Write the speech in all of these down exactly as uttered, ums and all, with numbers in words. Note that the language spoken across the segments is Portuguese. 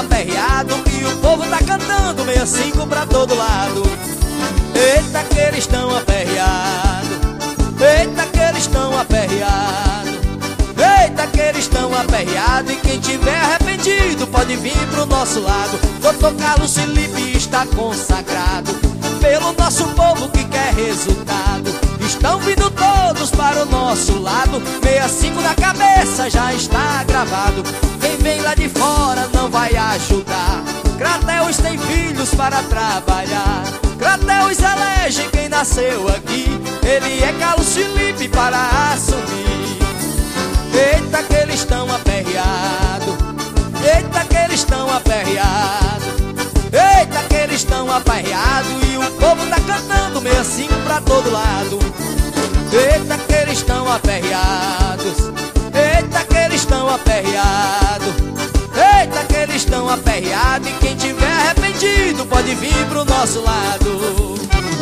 aperreado e o povo tá cantando sessenta e cinco pra todo lado. Eita que eles estão aperreados, eita que eles estão aperreados, eita que eles estão aperreados. E quem tiver arrependido pode vir pro nosso lado. Doutor Carlos Felipe está consagrado pelo nosso povo que quer resultado. Estão vindo todos para o nosso lado, sessenta e cinco na cabeça já está gravado. Quem vem lá de fora não vai ajudar. Crateus tem filhos para trabalhar, Crateus elege quem nasceu aqui. Ele é Carlos Felipe para assumir. Eita que eles estão aperreados, eita que eles estão aperreados, eita que eles estão aperreados. E o povo tá cantando sessenta e cinco pra todo lado. Eita que eles estão aperreados, eita que eles estão aperreados, eita que eles estão aperreados. E quem tiver arrependido pode vir pro nosso lado.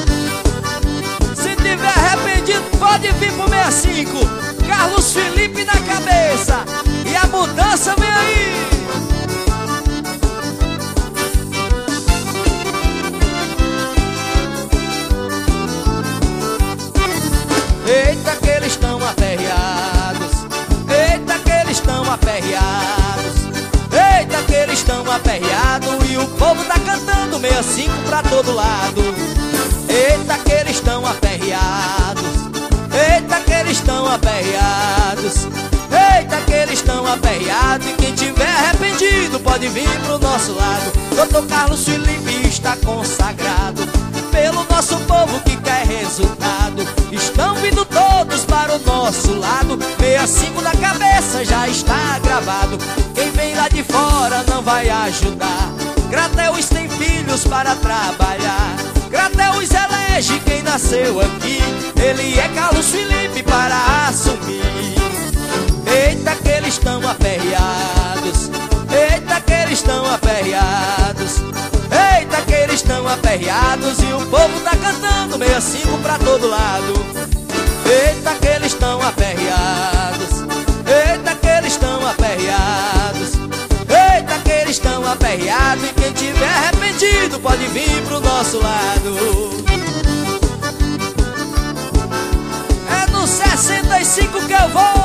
Se tiver arrependido pode vir pro sessenta e cinco. Carlos Felipe na cabeça e a mudança vem aí. Eita que eles estão aperreados, eita que eles estão aperreados, eita que eles estão aperreados. E o povo tá cantando sessenta e cinco pra todo lado. Eita que eles estão aperreados, eita que eles estão aperreados, eita que eles estão aperreados. E quem tiver arrependido pode vir pro nosso lado. Doutor Carlos Felipe está consagrado pelo nosso povo que quer resultado. Estão vindo todos para o nosso lado, sessenta e cinco na cabeça já está gravado. Quem vem lá de fora não vai ajudar. Crateus tem filhos para trabalhar, Crateus elege quem nasceu aqui. Ele é Carlos Felipe para assumir. Eita que eles estão aperreados, eita que eles estão aperreados, eita que eles estão aperreados. E o povo tá cantando sessenta e cinco pra todo lado. Eita que eles estão aperreados, eita que eles estão aperreados, eita que eles estão aperreados. E quem tiver arrependido pode vir pro nosso lado. É no sessenta e cinco que eu vou.